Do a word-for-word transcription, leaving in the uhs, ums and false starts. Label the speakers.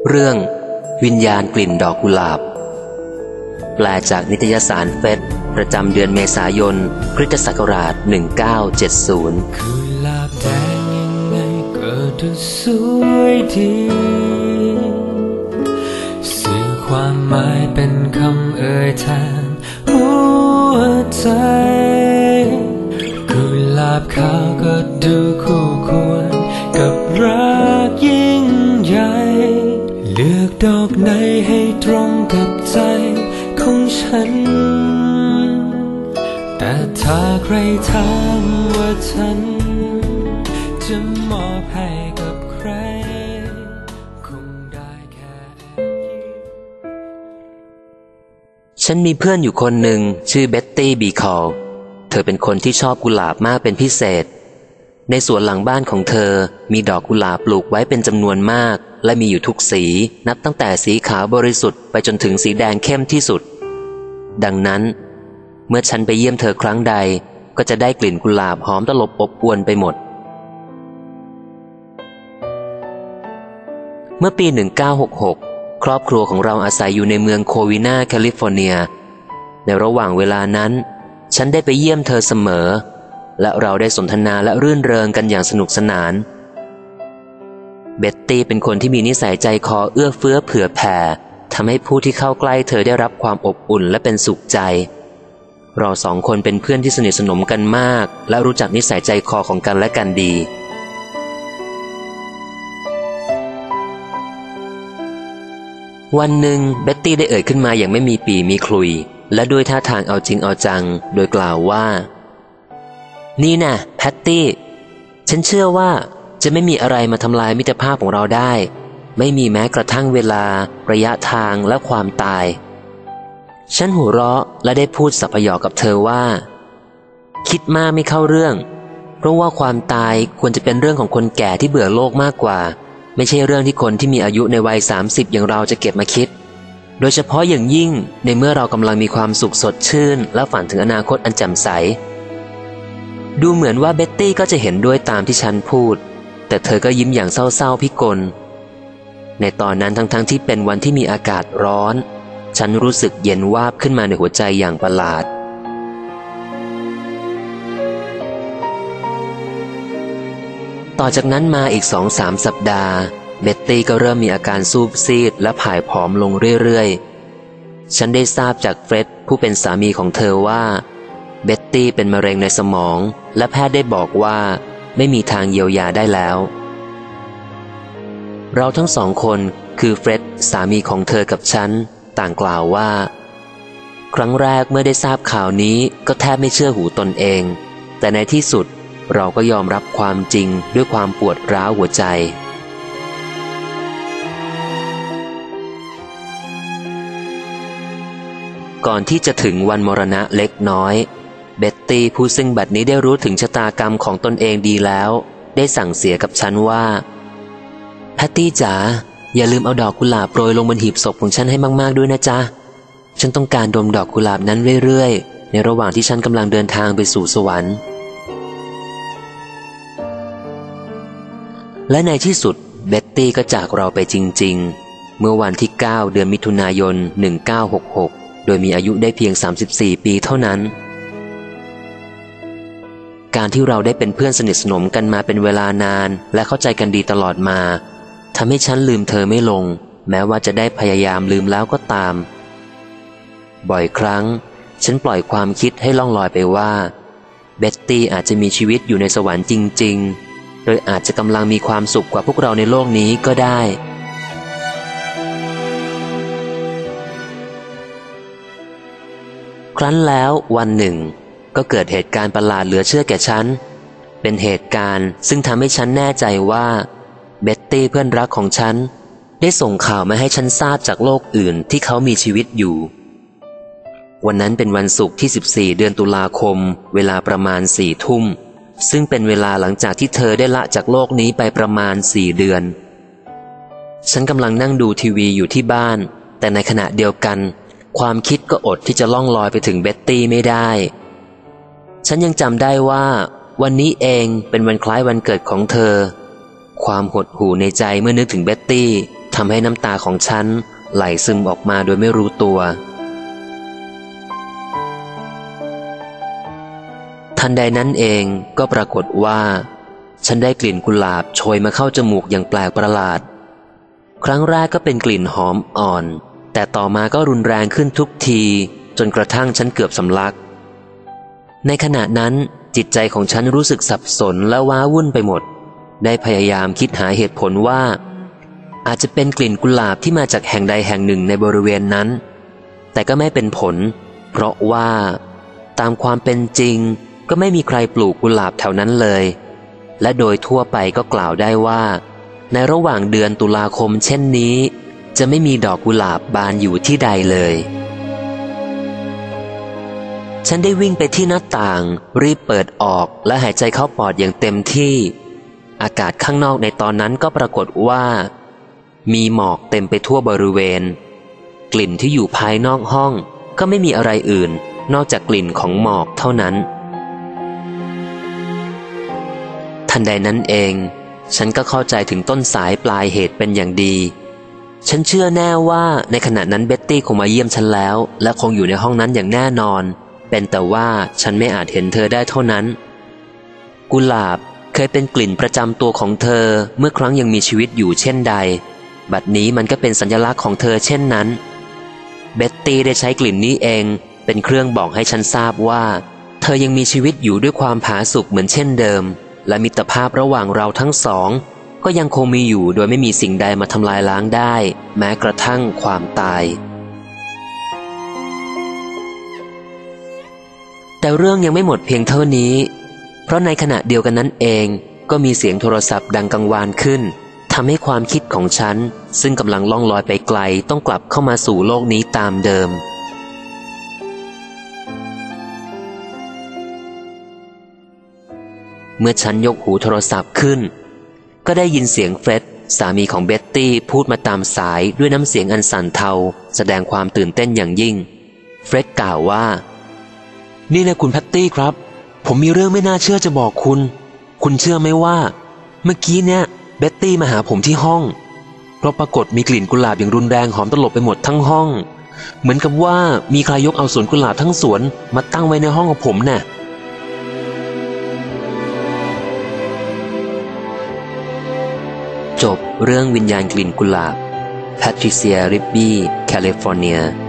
Speaker 1: เรื่องวิญญาณกลิ่นดอกกุหลาบแปลจากนิตยสารเฟสประจำเดือนเมษายนพุทธศักราชหนึ่งเก้าเจ็ดศูนย์
Speaker 2: กุหลาบแดงยังไงก็ดูสวยดีสื่อความหมายเป็นคำเอ่ยแทนหัวใจกุหลาบขาวก็ดูคู่ควรกับรักยิ่งใหญ่เลือกดอกไหนให้ตรงกับใจของฉันแต่ถ้าใครถามว่าฉันจะมอบให้กับใครคงได้แค่
Speaker 1: ฉันมีเพื่อนอยู่คนหนึ่งชื่อเบ็ตตี้บีคอลเธอเป็นคนที่ชอบกุหลาบมากเป็นพิเศษในสวนหลังบ้านของเธอมีดอกกุหลาบปลูกไว้เป็นจำนวนมากและมีอยู่ทุกสีนับตั้งแต่สีขาวบริสุทธิ์ไปจนถึงสีแดงเข้มที่สุดดังนั้นเมื่อฉันไปเยี่ยมเธอครั้งใดก็จะได้กลิ่นกุหลาบหอมตลบอบอวลไปหมดเมื่อปีหนึ่งเก้าหกหกครอบครัวของเราอาศัยอยู่ในเมืองโควินาแคลิฟอร์เนียในระหว่างเวลานั้นฉันได้ไปเยี่ยมเธอเสมอและเราได้สนทนาและรื่นเริงกันอย่างสนุกสนานเบ็ตตี้เป็นคนที่มีนิสัยใจคอเอื้อเฟื้อเผื่อแผ่ทำให้ผู้ที่เข้าใกล้เธอได้รับความอบอุ่นและเป็นสุขใจเราสองคนเป็นเพื่อนที่สนิทสนมกันมากและรู้จักนิสัยใจคอของกันและกันดีวันหนึ่งเบ็ตตี้ได้เอ่ยขึ้นมาอย่างไม่มีปีมีคลุยและด้วยท่าทางเอาจริงเอาจังโดยกล่าวว่านี่นะแพตตี้ฉันเชื่อว่าจะไม่มีอะไรมาทำลายมิตรภาพของเราได้ไม่มีแม้กระทั่งเวลาระยะทางและความตายฉันหัวเราะและได้พูดสัพยอกกับเธอว่าคิดมากไม่เข้าเรื่องเพราะว่าความตายควรจะเป็นเรื่องของคนแก่ที่เบื่อโลกมากกว่าไม่ใช่เรื่องที่คนที่มีอายุในวัยสามสิบอย่างเราจะเก็บมาคิดโดยเฉพาะอย่างยิ่งในเมื่อเรากำลังมีความสุขสดชื่นและฝันถึงอนาคตอันแจ่มใสดูเหมือนว่าเบ็ตตี้ก็จะเห็นด้วยตามที่ฉันพูดแต่เธอก็ยิ้มอย่างเศร้าๆพิกลในตอนนั้นทั้งๆที่เป็นวันที่มีอากาศร้อนฉันรู้สึกเย็นวาบขึ้นมาในหัวใจอย่างประหลาดต่อจากนั้นมาอีกสองสามสัปดาห์เบ็ตตี้ก็เริ่มมีอาการซูบซีดและผายผอมลงเรื่อยๆฉันได้ทราบจากเฟร็ดผู้เป็นสามีของเธอว่าเบ็ตตี้เป็นมะเร็งในสมองและแพทย์ได้บอกว่าไม่มีทางเยียวยาได้แล้วเราทั้งสองคนคือเฟร็ดสามีของเธอกับฉันต่างกล่าวว่าครั้งแรกเมื่อได้ทราบข่าวนี้ก็แทบไม่เชื่อหูตนเองแต่ในที่สุดเราก็ยอมรับความจริงด้วยความปวดร้าวหัวใจก่อนที่จะถึงวันมรณะเล็กน้อยเบ็ตตี้ผู้ซึ่งบัดนี้ได้รู้ถึงชะตากรรมของตนเองดีแล้วได้สั่งเสียกับฉันว่าแพตตี้จ๋าอย่าลืมเอาดอกกุหลาบโปรยลงบนหีบศพของฉันให้มากๆด้วยนะจ๊ะฉันต้องการดมดอกกุหลาบนั้นเรื่อยๆในระหว่างที่ฉันกำลังเดินทางไปสู่สวรรค์และในที่สุดเบ็ตตี้ก็จากเราไปจริงๆเมื่อวันที่เก้าเดือนมิถุนายนหนึ่งเก้าหกหกโดยมีอายุได้เพียงสามสิบสี่ปีเท่านั้นการที่เราได้เป็นเพื่อนสนิทสนมกันมาเป็นเวลานานและเข้าใจกันดีตลอดมาทำให้ฉันลืมเธอไม่ลงแม้ว่าจะได้พยายามลืมแล้วก็ตามบ่อยครั้งฉันปล่อยความคิดให้ล่องลอยไปว่าเบ็ตตี้อาจจะมีชีวิตอยู่ในสวรรค์จริงๆโดยอาจจะกำลังมีความสุขกว่าพวกเราในโลกนี้ก็ได้ครั้นแล้ววันหนึ่งก็เกิดเหตุการณ์ประหลาดเหลือเชื่อแก่ฉันเป็นเหตุการณ์ซึ่งทำให้ฉันแน่ใจว่าเบ็ตตี้เพื่อนรักของฉันได้ส่งข่าวมาให้ฉันทราบจากโลกอื่นที่เขามีชีวิตอยู่วันนั้นเป็นวันศุกร์ที่สิบสี่เดือนตุลาคมเวลาประมาณสี่ทุ่มซึ่งเป็นเวลาหลังจากที่เธอได้ละจากโลกนี้ไปประมาณสี่เดือนฉันกำลังนั่งดูทีวีอยู่ที่บ้านแต่ในขณะเดียวกันความคิดก็อดที่จะล่องลอยไปถึงเบ็ตตี้ไม่ได้ฉันยังจำได้ว่าวันนี้เองเป็นวันคล้ายวันเกิดของเธอความหดหู่ในใจเมื่อนึกถึงเบ็ตตี้ททำให้น้ำตาของฉันไหลซึมออกมาโดยไม่รู้ตัวทันใดนั้นเองก็ปรากฏว่าฉันได้กลิ่นกุหลาบโชยมาเข้าจมูกอย่างแปลกประหลาดครั้งแรกก็เป็นกลิ่นหอมอ่อนแต่ต่อมาก็รุนแรงขึ้นทุกทีจนกระทั่งฉันเกือบสำลักในขณะนั้นจิตใจของฉันรู้สึกสับสนและว้าวุ่นไปหมดได้พยายามคิดหาเหตุผลว่าอาจจะเป็นกลิ่นกุหลาบที่มาจากแห่งใดแห่งหนึ่งในบริเวณนั้นแต่ก็ไม่เป็นผลเพราะว่าตามความเป็นจริงก็ไม่มีใครปลูกกุหลาบแถวนั้นเลยและโดยทั่วไปก็กล่าวได้ว่าในระหว่างเดือนตุลาคมเช่นนี้จะไม่มีดอกกุหลาบบานอยู่ที่ใดเลยฉันได้วิ่งไปที่หน้าต่างรีบเปิดออกและหายใจเข้าปอดอย่างเต็มที่อากาศข้างนอกในตอนนั้นก็ปรากฏว่ามีหมอกเต็มไปทั่วบริเวณกลิ่นที่อยู่ภายนอกห้องก็ไม่มีอะไรอื่นนอกจากกลิ่นของหมอกเท่านั้นทันใดนั้นเองฉันก็เข้าใจถึงต้นสายปลายเหตุเป็นอย่างดีฉันเชื่อแน่ว่าในขณะนั้นเบ็ตตี้คงมาเยี่ยมฉันแล้วและคงอยู่ในห้องนั้นอย่างแน่นอนเป็นแต่ว่าฉันไม่อาจเห็นเธอได้เท่านั้นกุหลาบเคยเป็นกลิ่นประจำตัวของเธอเมื่อครั้งยังมีชีวิตอยู่เช่นใดบัดนี้มันก็เป็นสัญลักษณ์ของเธอเช่นนั้นเบ็ตตี้ได้ใช้กลิ่นนี้เองเป็นเครื่องบอกให้ฉันทราบว่าเธอยังมีชีวิตอยู่ด้วยความผาสุกเหมือนเช่นเดิมและมิตรภาพระหว่างเราทั้งสองก็ยังคงมีอยู่โดยไม่มีสิ่งใดมาทำลายล้างได้แม้กระทั่งความตายแต่เรื่องยังไม่หมดเพียงเท่านี้เพราะในขณะเดียวกันนั้นเองก็มีเสียงโทรศัพท์ดังกังวานขึ้นทำให้ความคิดของฉันซึ่งกำลังล่องลอยไปไกลต้องกลับเข้ามาสู่โลกนี้ตามเดิมเมื่อฉันยกหูโทรศัพท์ขึ้นก็ได้ยินเสียงเฟร็ดสามีของเบ็ตตี้พูดมาตามสายด้วยน้ำเสียงอันสั่นเทาแสดงความตื่นเต้นอย่างยิ่งเฟร็ดกล่าวว่านี่นะคุณแพตตี้ครับผมมีเรื่องไม่น่าเชื่อจะบอกคุณคุณเชื่อไหมว่าเมื่อกี้เนี่ยเบ็ตตี้มาหาผมที่ห้องเพราะปรากฏมีกลิ่นกุหลาบอย่างรุนแรงหอมตลบไปหมดทั้งห้องเหมือนกับว่ามีใครยกเอาสวนกุหลาบทั้งสวนมาตั้งไว้ในห้องของผมน่ะจบเรื่องวิญญาณกลิ่นกุหลาบ แพทริเซีย ริบบี้ แคลิฟอร์เนีย